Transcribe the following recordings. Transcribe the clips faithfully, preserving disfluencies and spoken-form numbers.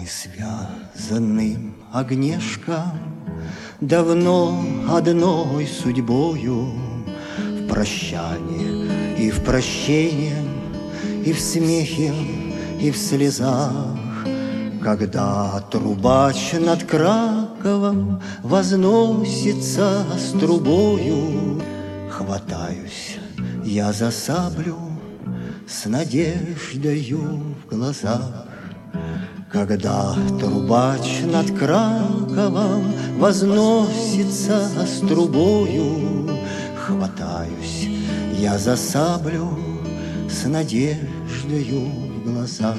Мы связаны, Агнешка, давно одной судьбою, в прощании и в прощении, и в смехе, и в слезах. Когда трубач над Краковом возносится с трубою, хватаюсь я за саблю с надеждою в глазах. Когда трубач над Краковом возносится с трубою, хватаюсь я за саблю с надеждою в глазах.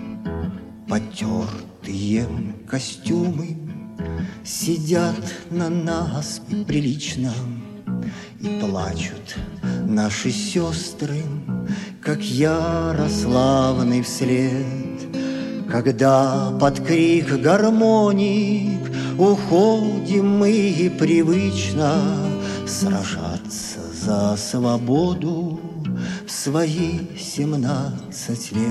Потертые костюмы сидят на нас прилично, и плачут наши сестры, как Ярославный вслед. Когда под крик гармоник уходим мы привычно сражаться за свободу в свои семнадцать лет.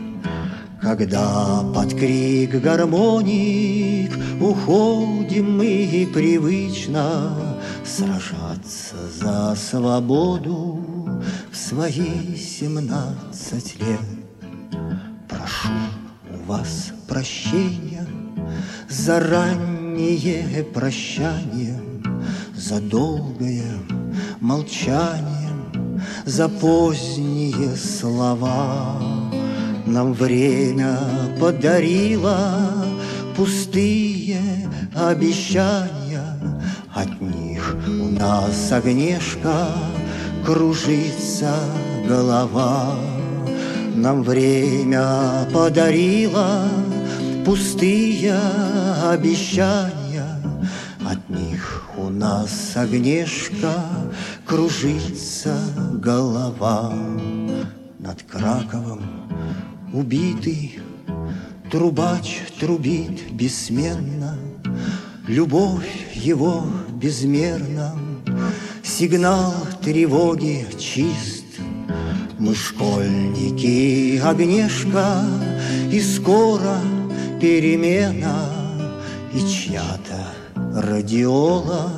Когда под крик гармоник уходим мы привычно сражаться за свободу в свои семнадцать лет. Прошу у вас прощения за раннее прощание, за долгое молчание, за поздние слова. Нам время подарило пустые обещания, от них у нас, Агнешка, кружится голова. Нам время подарило пустые обещания, от них у нас, Агнешка, кружится голова. Над Краковом убитый трубач трубит бессменно, любовь его безмерна, сигнал тревоги чист. Мы школьники, Агнешка, и скоро перемена, и чья-то радиола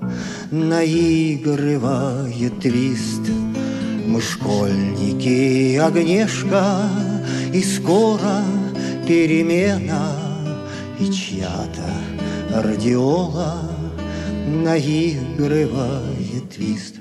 наигрывает твист. Мы школьники, Агнешка, и скоро перемена, и чья-то радиола наигрывает твист.